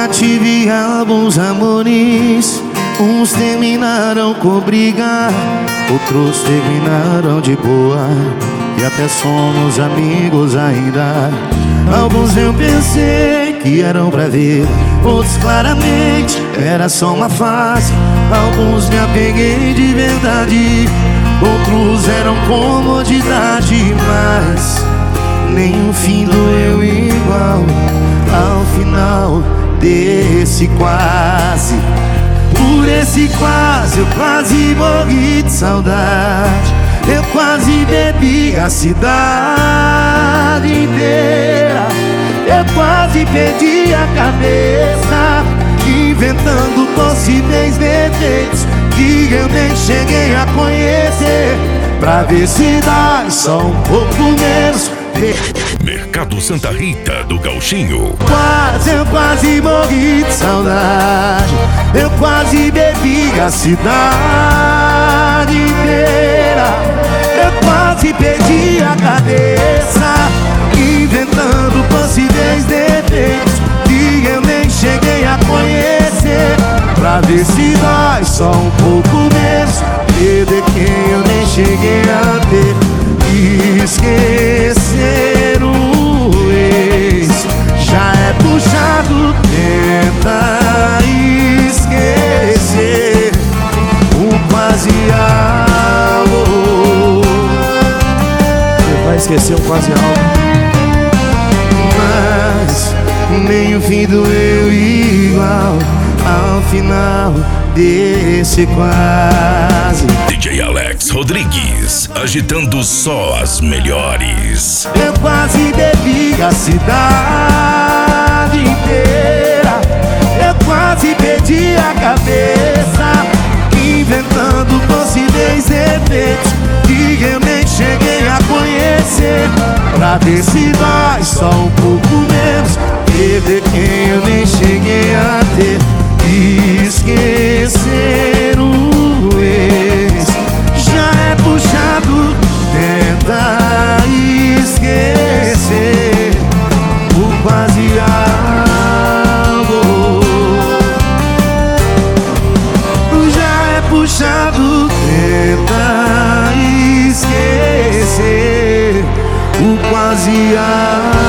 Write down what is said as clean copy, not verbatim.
Já tive alguns amores, uns terminaram com briga, outros terminaram de boa, e até somos amigos ainda. Alguns eu pensei que eram pra ver, outros claramente era só uma fase. Alguns me apeguei de verdade, outros eram comodidade, mas nenhum fim doeu igual ao final desse quase. Por esse quase eu quase morri de saudade, eu quase bebi a cidade inteira, eu quase perdi a cabeça, inventando possíveis defeitos que eu nem cheguei a conhecer, pra ver se dá só um pouco menos. Mercado Santa Rita do Gauchinho. Eu quase morri de saudade, eu quase bebi a cidade inteira, eu quase perdi a cabeça, inventando possíveis defeitos que eu nem cheguei a conhecer, pra ver se dói só um pouco menos, perder quem eu nem cheguei a ter. Esquecer o ex já é puxado, tenta esquecer o quase algo. Você vai esquecer um quase algo, mas nem o fim doeu igual ao final desse quase. DJ Alex Rodrigues, agitando só as melhores. Eu quase bebi a cidade inteira, eu quase perdi a cabeça, inventando possíveis defeitos que eu nem cheguei a conhecer, pra ver se dói só um pouco menos, perder quem eu nem cheguei a ter. Esquecer o ex já é puxado, tenta esquecer o quase algo. Já é puxado, tenta esquecer o quase algo.